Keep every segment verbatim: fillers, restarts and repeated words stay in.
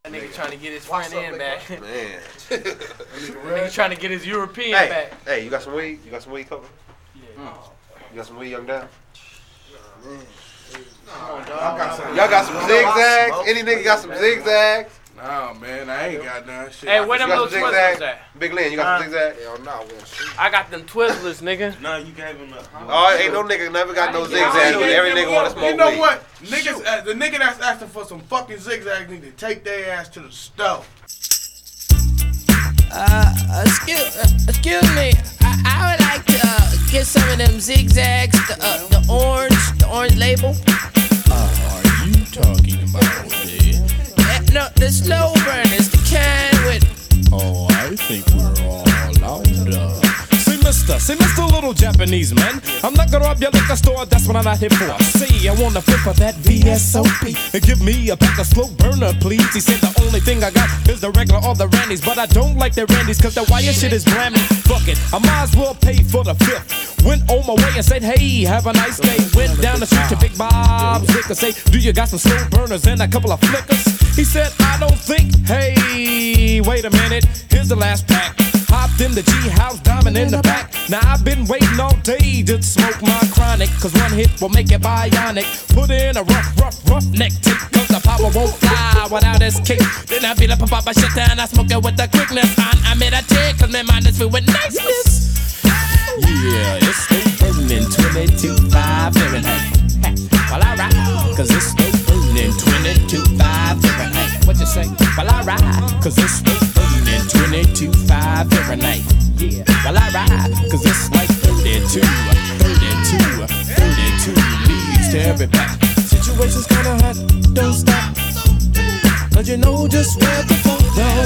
Nigga trying to get his front end back. Man. Nigga trying to get his European hey, back. Hey, you got some weed? You got some weed coming? Yeah. Mm. You got some weed, young down? Man. Come on, dog. Y'all got some, Y'all got some zigzags? Any nigga got some zigzags? Nah, man, I ain't got none shit. Hey, where them little some Twizzlers zigzags? at? Big Lynn, you got some zigzags? Hell no, I won't shoot. I got them Twizzlers, nigga. No, you gave him the. Oh, ain't no nigga never got no zigzags, but every nigga want to smoke weed. You know what? Niggas, uh, the nigga that's asking for some fucking zigzags need to take their ass to the stove. Uh, excuse, uh, excuse me. I, I would like to uh, get some of them zigzags, the, uh, the orange, the orange label. Uh, are you talking about the? Uh, no, the slow burners, the can with. Oh, I think we're all out. Uh. Say, mister, say, mister Little Japanese man, I'm not gonna rob your liquor store, that's what I'm not here for. See, I wanna flip for that V S O P and give me a pack of slow burner, please. He said the only thing I got is the regular or the Randy's, but I don't like the Randy's cause the wire shit is blammy. Fuck it, I might as well pay for the fifth. Went on my way and said, hey, have a nice day. Went down the street to Big Bob's Liquor. Say, do you got some slow burners and a couple of flickers? He said, I don't think. Hey, wait a minute, here's the last pack. Hopped in the G-House, diamond in the back. Now I've been waiting all day to smoke my chronic, cause one hit will make it bionic. Put in a rough, rough, rough neck tick, cause the power won't fly without this kick. Then I beat up a pop my shit down, I smoke it with the quickness. I, I meditate, cause my mind is filled with niceness. Yeah, it's still burning twenty-two point five Fahrenheit. While I ride, Cause it's still burning twenty-two point five Fahrenheit. what you say? While I ride, Cause it's still burning twenty-two point five Fahrenheit. yeah. While I ride, Cause it's like thirty-two, thirty-two, thirty-two leaves to every pack. Situation's kinda hot, don't stop. Cause you know just where to funk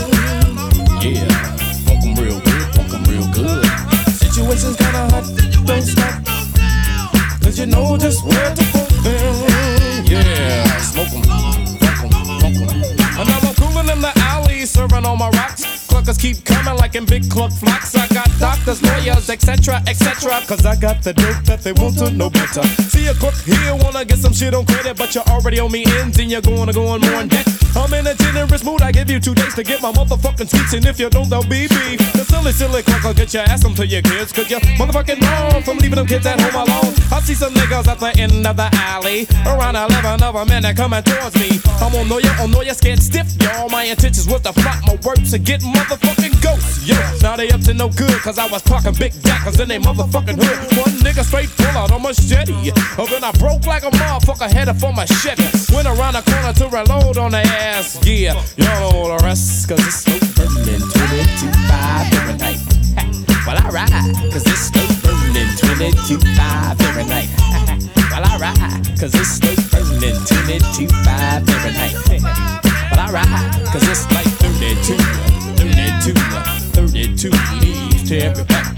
down. Yeah, funk 'em real good, funk 'em real good. Situation's kinda hot, don't stop. Cause you know just where to funk down. Yeah, smoke 'em, funk 'em, funk 'em. And now I'm coolin' in the alley, serving all my rocks. Cluckers keep coming like in big cluck flocks. I got doctors, lawyers, et cetera, et cetera. Cause I got the dope that they want to know better. See a crook here, wanna get some shit on credit, but you already owe me ends and you're gonna go on more in debt. I'm in a generous mood, I give you two days to get my motherfucking sweets, and if you don't, they'll be beef. The silly, silly clucker, get your ass them to your kids, cause you're motherfucking wrong from leaving them kids at home alone. I see some niggas at the end of the alley, around eleven of them, and they're coming towards me. I'm on know ya, on know ya, scared stiff, y'all. My intentions was to flop my work to get motherfucking ghosts, yo. Now they up to no good, cause I was parking big jackers in they motherfucking hood. One nigga straight pull out a machete, oh, then I broke like a motherfucker headed for my Chevy. Went around the corner to reload on the ass, yeah. Y'all know the rest, cause it's still burning twenty-two point five Fahrenheit. While I ride, cause it's still burning twenty-two point five Fahrenheit. While I ride, cause it's still burning twenty-two point five Fahrenheit. While I ride, cause it's like thirty-two, thirty-two, thirty-two leaves to every pack.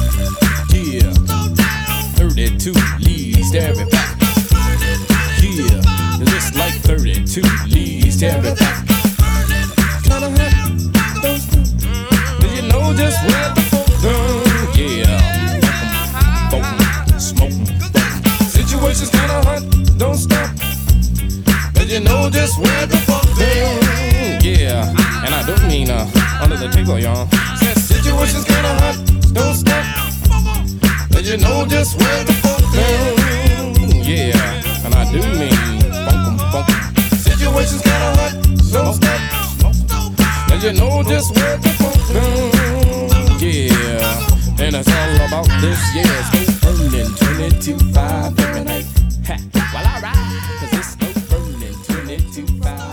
Yeah, thirty-two leaves to every pack. Yeah, it's like thirty-two leaves to every pack. Kinda hot, those two. Do you know just where the fuck go? Yeah, smoke 'em, smoke 'em. Situation's kinda hot, don't stop. Cause you know just where the fuck go. Yeah, and I don't mean uh, under the table, y'all. Said situation's kinda hot, don't stop. Cause you know just where the fuck go. Yeah, and I do mean funk 'em, funk 'em. Situation's kinda hot, don't stop. Cause you know just where the fuck go. Yeah, and it's all about this, yeah. It's still burning twenty-two point five Fahrenheit. While I ride, cause it's still burning twenty-two point five.